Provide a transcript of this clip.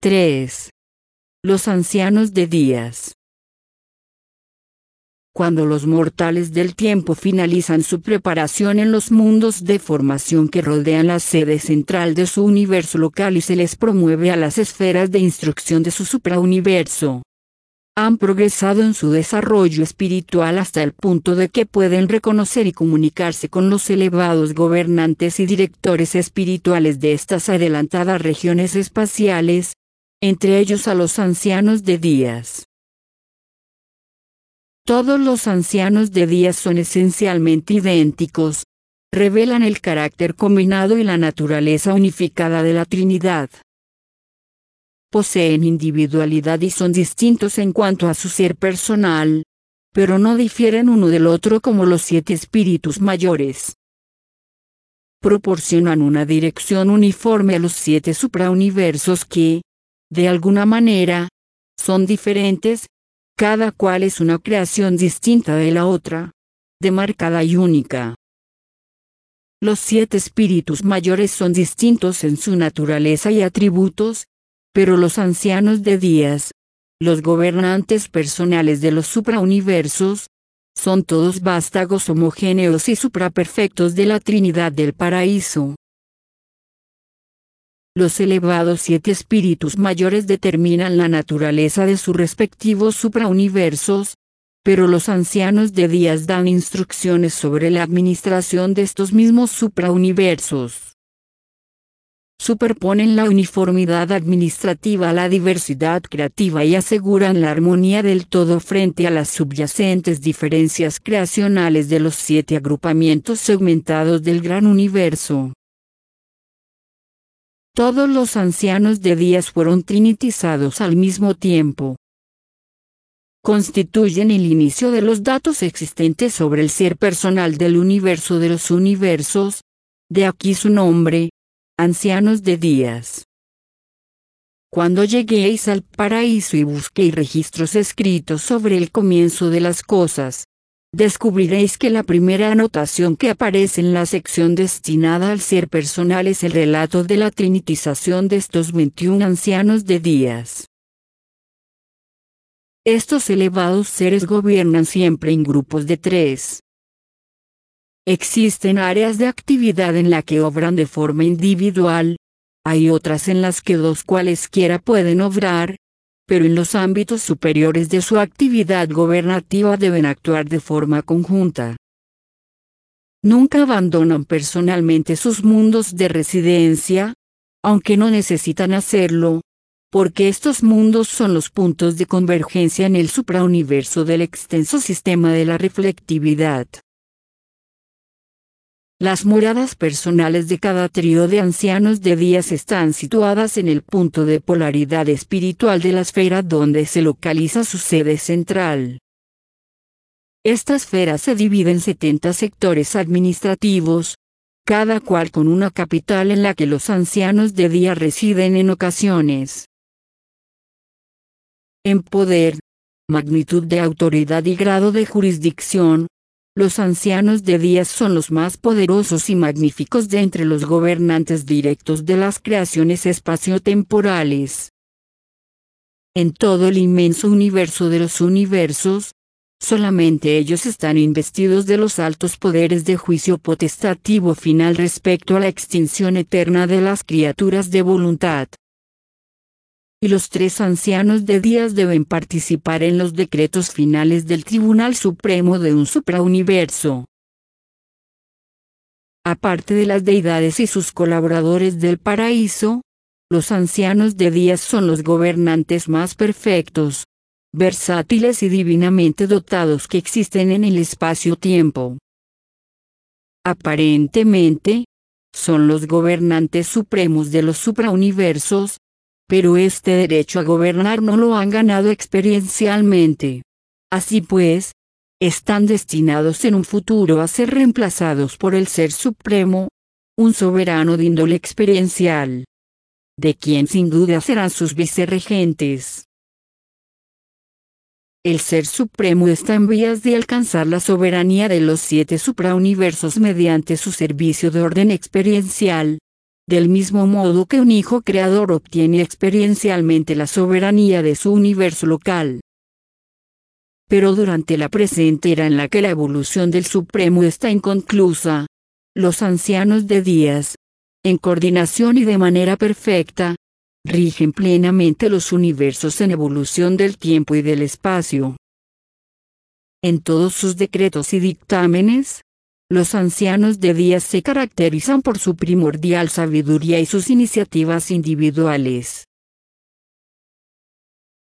3. Los ancianos de días. Cuando los mortales del tiempo finalizan su preparación en los mundos de formación que rodean la sede central de su universo local y se les promueve a las esferas de instrucción de su suprauniverso, han progresado en su desarrollo espiritual hasta el punto de que pueden reconocer y comunicarse con los elevados gobernantes y directores espirituales de estas adelantadas regiones espaciales, entre ellos a los ancianos de días. Todos los ancianos de días son esencialmente idénticos, revelan el carácter combinado y la naturaleza unificada de la Trinidad. Poseen individualidad y son distintos en cuanto a su ser personal, pero no difieren uno del otro como los 7 espíritus mayores. Proporcionan una dirección uniforme a los 7 suprauniversos que, de alguna manera, son diferentes. Cada cual es una creación distinta de la otra, demarcada y única. Los 7 espíritus mayores son distintos en su naturaleza y atributos, pero los ancianos de días, los gobernantes personales de los suprauniversos, son todos vástagos homogéneos y supraperfectos de la Trinidad del Paraíso. Los elevados 7 espíritus mayores determinan la naturaleza de sus respectivos suprauniversos, pero los ancianos de días dan instrucciones sobre la administración de estos mismos suprauniversos. Superponen la uniformidad administrativa a la diversidad creativa y aseguran la armonía del todo frente a las subyacentes diferencias creacionales de los 7 agrupamientos segmentados del gran universo. Todos los ancianos de días fueron trinitizados al mismo tiempo. Constituyen el inicio de los datos existentes sobre el ser personal del universo de los universos, de aquí su nombre, ancianos de días. Cuando lleguéis al paraíso y busquéis registros escritos sobre el comienzo de las cosas, descubriréis que la primera anotación que aparece en la sección destinada al ser personal es el relato de la trinitización de estos 21 ancianos de días. Estos elevados seres gobiernan siempre en grupos de 3. Existen áreas de actividad en la que obran de forma individual, hay otras en las que 2 cualesquiera pueden obrar, pero en los ámbitos superiores de su actividad gobernativa deben actuar de forma conjunta. Nunca abandonan personalmente sus mundos de residencia, aunque no necesitan hacerlo, porque estos mundos son los puntos de convergencia en el suprauniverso del extenso sistema de la reflectividad. Las moradas personales de cada trío de ancianos de días están situadas en el punto de polaridad espiritual de la esfera donde se localiza su sede central. Esta esfera se divide en 70 sectores administrativos, cada cual con una capital en la que los ancianos de día residen en ocasiones. En poder, magnitud de autoridad y grado de jurisdicción, los ancianos de días son los más poderosos y magníficos de entre los gobernantes directos de las creaciones espaciotemporales. En todo el inmenso universo de los universos, solamente ellos están investidos de los altos poderes de juicio potestativo final respecto a la extinción eterna de las criaturas de voluntad. Y los 3 ancianos de días deben participar en los decretos finales del Tribunal Supremo de un suprauniverso. Aparte de las deidades y sus colaboradores del paraíso, los ancianos de días son los gobernantes más perfectos, versátiles y divinamente dotados que existen en el espacio-tiempo. Aparentemente, son los gobernantes supremos de los suprauniversos, pero este derecho a gobernar no lo han ganado experiencialmente. Así pues, están destinados en un futuro a ser reemplazados por el Ser Supremo, un soberano de índole experiencial, de quien sin duda serán sus vicerregentes. El Ser Supremo está en vías de alcanzar la soberanía de los 7 suprauniversos mediante su servicio de orden experiencial, del mismo modo que un hijo creador obtiene experiencialmente la soberanía de su universo local. Pero durante la presente era en la que la evolución del Supremo está inconclusa, los ancianos de días, en coordinación y de manera perfecta, rigen plenamente los universos en evolución del tiempo y del espacio. En todos sus decretos y dictámenes, los ancianos de días se caracterizan por su primordial sabiduría y sus iniciativas individuales.